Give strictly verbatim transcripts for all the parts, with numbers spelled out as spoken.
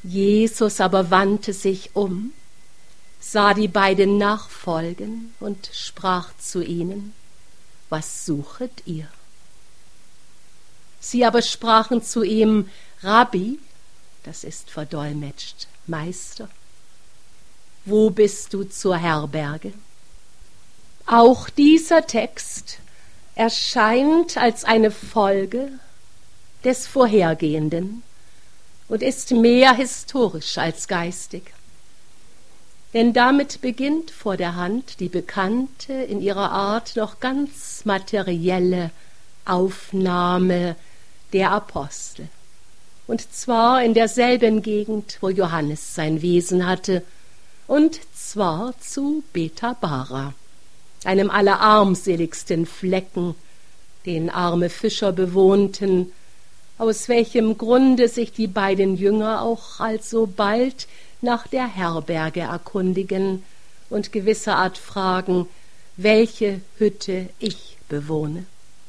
Jesus aber wandte sich um, sah die beiden nachfolgen und sprach zu ihnen: Was suchet ihr? Sie aber sprachen zu ihm: Rabbi, das ist verdolmetscht, Meister, wo bist du zur Herberge? Auch dieser Text erscheint als eine Folge des Vorhergehenden und ist mehr historisch als geistig. Denn damit beginnt vor der Hand die bekannte, in ihrer Art noch ganz materielle Aufnahme der Apostel. Und zwar in derselben Gegend, wo Johannes sein Wesen hatte, und zwar zu Bethabara, einem allerarmseligsten Flecken, den arme Fischer bewohnten, aus welchem Grunde sich die beiden Jünger auch alsobald nach der Herberge erkundigen und gewisserart fragen, welche Hütte ich bewohne.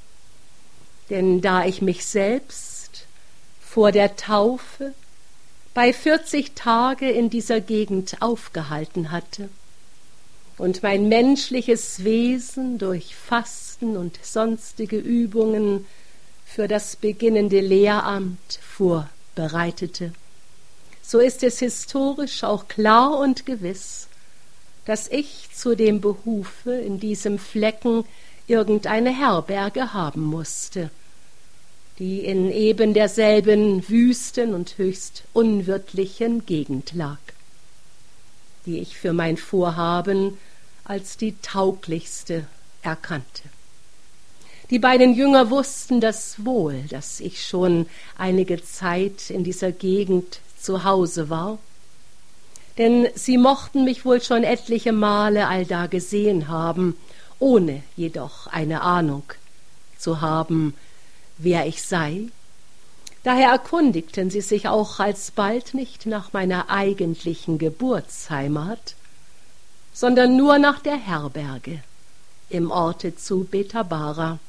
Denn da ich mich selbst vor der Taufe bei vierzig Tage in dieser Gegend aufgehalten hatte und mein menschliches Wesen durch Fasten und sonstige Übungen für das beginnende Lehramt vorbereitete, so ist es historisch auch klar und gewiss, dass ich zu dem Behufe in diesem Flecken irgendeine Herberge haben musste, die in eben derselben wüsten und höchst unwirtlichen Gegend lag, die ich für mein Vorhaben als die tauglichste erkannte. Die beiden Jünger wussten das wohl, dass ich schon einige Zeit in dieser Gegend zu Hause war, denn sie mochten mich wohl schon etliche Male allda gesehen haben, ohne jedoch eine Ahnung zu haben, wer ich sei. Daher erkundigten sie sich auch alsbald nicht nach meiner eigentlichen Geburtsheimat, sondern nur nach der Herberge im Orte zu Bethabara,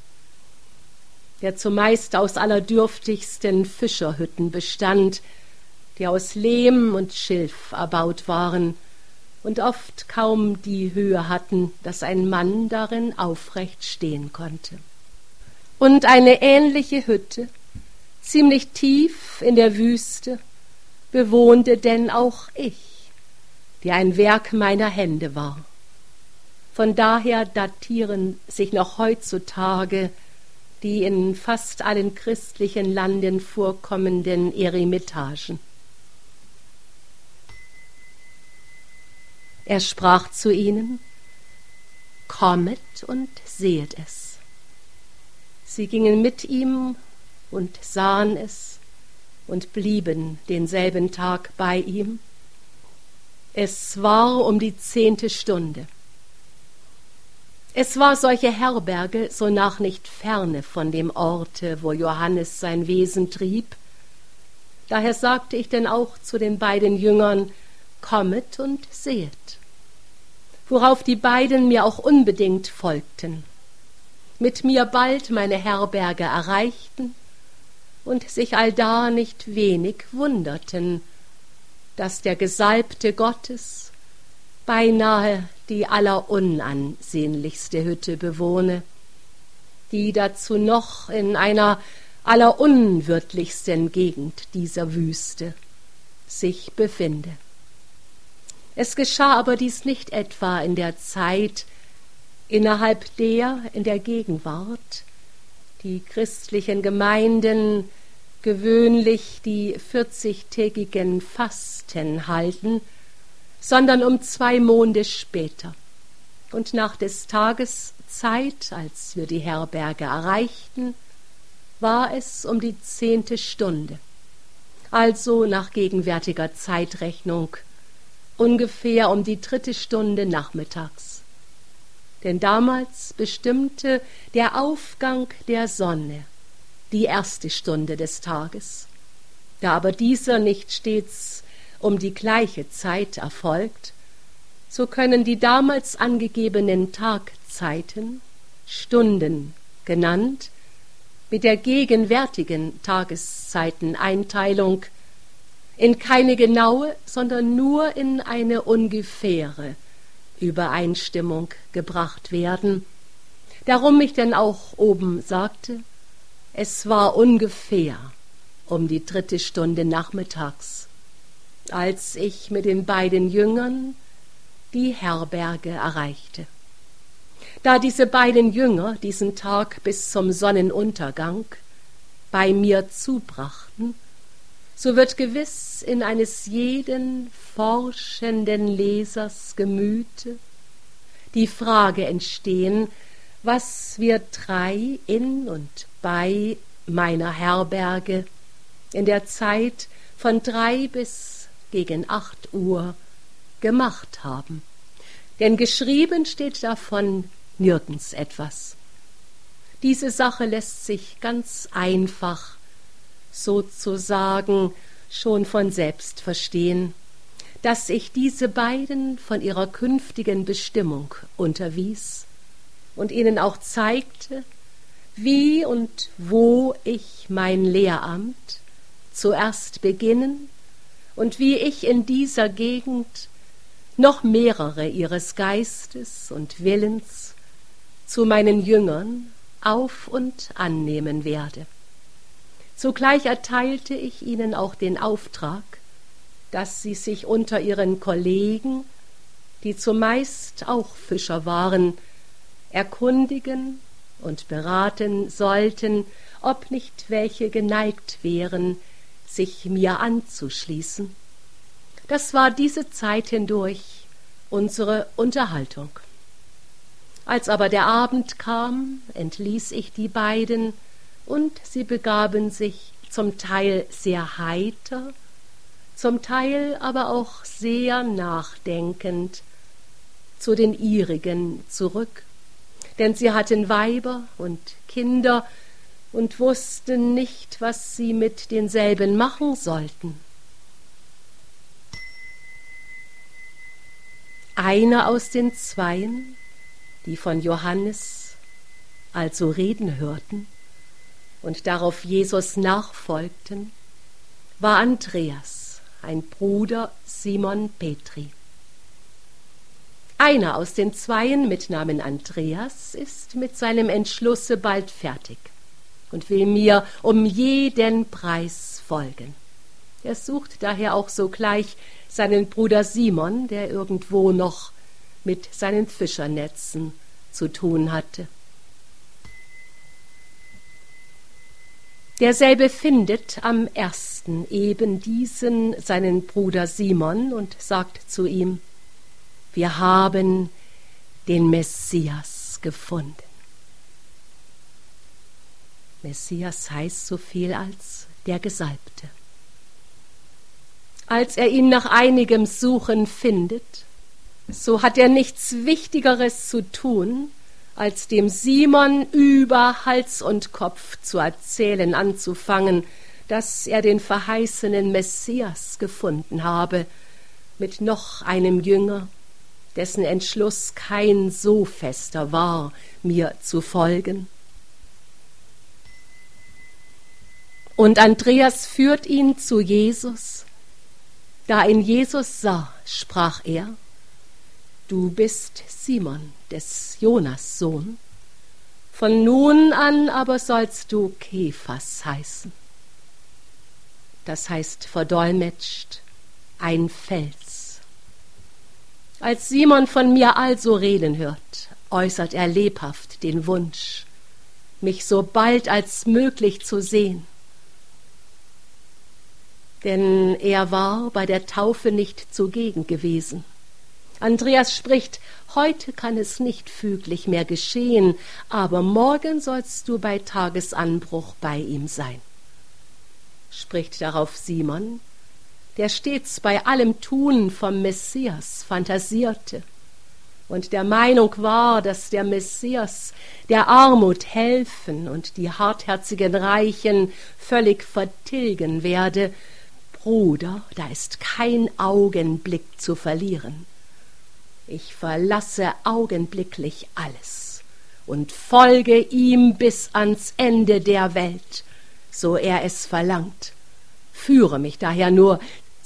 der zumeist aus allerdürftigsten Fischerhütten bestand, die aus Lehm und Schilf erbaut waren und oft kaum die Höhe hatten, dass ein Mann darin aufrecht stehen konnte. Und eine ähnliche Hütte, ziemlich tief in der Wüste, bewohnte denn auch ich, die ein Werk meiner Hände war. Von daher datieren sich noch heutzutage die in fast allen christlichen Landen vorkommenden Eremitagen. Er sprach zu ihnen: Kommet und sehet es. Sie gingen mit ihm und sahen es und blieben denselben Tag bei ihm. Es war um die zehnte Stunde. Es war solche Herberge sonach nicht ferne von dem Orte, wo Johannes sein Wesen trieb. Daher sagte ich denn auch zu den beiden Jüngern: Kommet und sehet. Worauf die beiden mir auch unbedingt folgten, mit mir bald meine Herberge erreichten und sich allda nicht wenig wunderten, dass der Gesalbte Gottes beinahe die allerunansehnlichste Hütte bewohne, die dazu noch in einer allerunwirtlichsten Gegend dieser Wüste sich befinde. Es geschah aber dies nicht etwa in der Zeit, innerhalb der in der Gegenwart die christlichen Gemeinden gewöhnlich die vierzigtägigen Fasten halten, sondern um zwei Monde später und nach des Tages Zeit, als wir die Herberge erreichten, war es um die zehnte Stunde, also nach gegenwärtiger Zeitrechnung ungefähr um die dritte Stunde nachmittags. Denn damals bestimmte der Aufgang der Sonne die erste Stunde des Tages. Da aber dieser nicht stets um die gleiche Zeit erfolgt, so können die damals angegebenen Tagzeiten, Stunden genannt, mit der gegenwärtigen Tageszeiteneinteilung in keine genaue, sondern nur in eine ungefähre Übereinstimmung gebracht werden. Darum ich denn auch oben sagte, es war ungefähr um die dritte Stunde nachmittags, als ich mit den beiden Jüngern die Herberge erreichte. Da diese beiden Jünger diesen Tag bis zum Sonnenuntergang bei mir zubrachten, so wird gewiss in eines jeden forschenden Lesers Gemüte die Frage entstehen, was wir drei in und bei meiner Herberge in der Zeit von drei bis gegen acht Uhr gemacht haben. Denn geschrieben steht davon nirgends etwas. Diese Sache lässt sich ganz einfach sozusagen schon von selbst verstehen, dass ich diese beiden von ihrer künftigen Bestimmung unterwies und ihnen auch zeigte, wie und wo ich mein Lehramt zuerst beginnen und wie ich in dieser Gegend noch mehrere ihres Geistes und Willens zu meinen Jüngern auf- und annehmen werde. Zugleich erteilte ich ihnen auch den Auftrag, dass sie sich unter ihren Kollegen, die zumeist auch Fischer waren, erkundigen und beraten sollten, ob nicht welche geneigt wären, sich mir anzuschließen. Das war diese Zeit hindurch unsere Unterhaltung. Als aber der Abend kam, entließ ich die beiden, und sie begaben sich zum Teil sehr heiter, zum Teil aber auch sehr nachdenkend zu den ihrigen zurück, denn sie hatten Weiber und Kinder und wussten nicht, was sie mit denselben machen sollten. Einer aus den Zweien, die von Johannes also reden hörten und darauf Jesus nachfolgten, war Andreas, ein Bruder Simon Petri. Einer aus den Zweien mit Namen Andreas ist mit seinem Entschlusse bald fertig und will mir um jeden Preis folgen. Er sucht daher auch sogleich seinen Bruder Simon, der irgendwo noch mit seinen Fischernetzen zu tun hatte. Derselbe findet am ersten eben diesen seinen Bruder Simon und sagt zu ihm: Wir haben den Messias gefunden. Messias heißt so viel als der Gesalbte. Als er ihn nach einigem Suchen findet, so hat er nichts Wichtigeres zu tun, als dem Simon über Hals und Kopf zu erzählen anzufangen, dass er den verheißenen Messias gefunden habe, mit noch einem Jünger, dessen Entschluss kein so fester war, mir zu folgen. Und Andreas führt ihn zu Jesus. Da ihn Jesus sah, sprach er: Du bist Simon, des Jonas Sohn. Von nun an aber sollst du Kephas heißen. Das heißt verdolmetscht ein Fels. Als Simon von mir also reden hört, äußert er lebhaft den Wunsch, mich so bald als möglich zu sehen. Denn er war bei der Taufe nicht zugegen gewesen. Andreas spricht: Heute kann es nicht füglich mehr geschehen, aber morgen sollst du bei Tagesanbruch bei ihm sein. Spricht darauf Simon, der stets bei allem Tun vom Messias fantasierte und der Meinung war, dass der Messias der Armut helfen und die hartherzigen Reichen völlig vertilgen werde: Bruder, da ist kein Augenblick zu verlieren. Ich verlasse augenblicklich alles und folge ihm bis ans Ende der Welt, so er es verlangt. Führe mich daher nur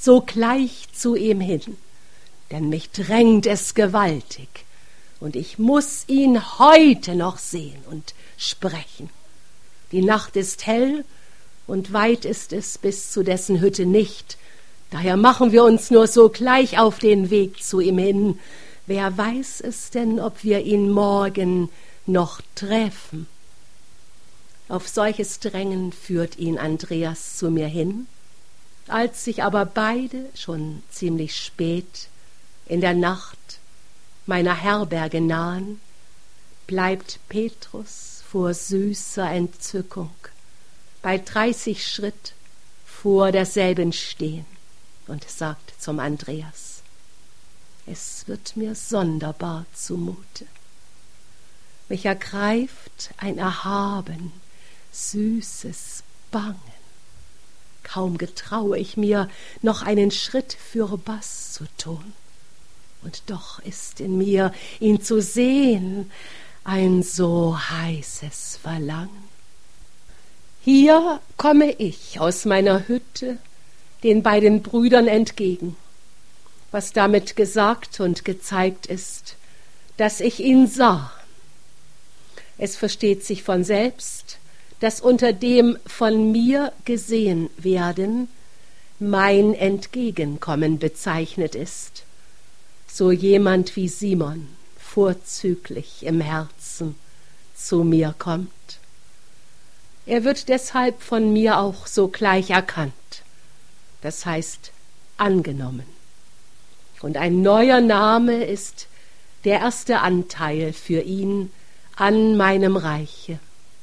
sogleich zu ihm hin, denn mich drängt es gewaltig, und ich muß ihn heute noch sehen und sprechen. Die Nacht ist hell, und weit ist es bis zu dessen Hütte nicht, daher machen wir uns nur sogleich auf den Weg zu ihm hin. Wer weiß es denn, ob wir ihn morgen noch treffen? Auf solches Drängen führt ihn Andreas zu mir hin. Als sich aber beide schon ziemlich spät in der Nacht meiner Herberge nahen, bleibt Petrus vor süßer Entzückung bei dreißig Schritt vor derselben stehen und sagt zum Andreas: Es wird mir sonderbar zumute. Mich ergreift ein erhaben, süßes Bangen. Kaum getraue ich mir, noch einen Schritt fürbaß zu tun. Und doch ist in mir, ihn zu sehen, ein so heißes Verlangen. Hier komme ich aus meiner Hütte den beiden Brüdern entgegen. Was damit gesagt und gezeigt ist, dass ich ihn sah. Es versteht sich von selbst, dass unter dem von mir gesehen werden mein Entgegenkommen bezeichnet ist, so jemand wie Simon vorzüglich im Herzen zu mir kommt. Er wird deshalb von mir auch sogleich erkannt, das heißt angenommen. Und ein neuer Name ist der erste Anteil für ihn an meinem Reiche.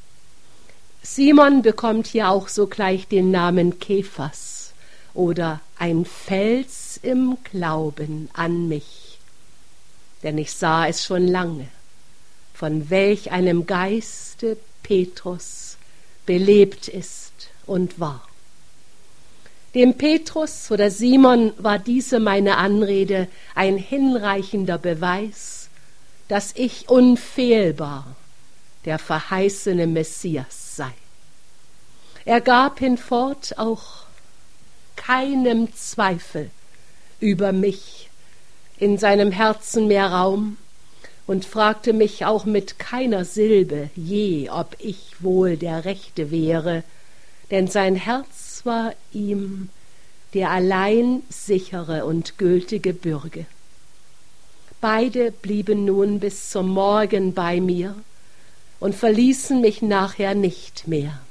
Simon bekommt hier auch sogleich den Namen Kephas oder ein Fels im Glauben an mich. Denn ich sah es schon lange, von welch einem Geiste Petrus belebt ist und war. Dem Petrus oder Simon war diese meine Anrede ein hinreichender Beweis, dass ich unfehlbar der verheißene Messias sei. Er gab hinfort auch keinem Zweifel über mich in seinem Herzen mehr Raum und fragte mich auch mit keiner Silbe je, ob ich wohl der Rechte wäre, denn sein Herz war ihm der allein sichere und gültige Bürge. Beide blieben nun bis zum Morgen bei mir und verließen mich nachher nicht mehr.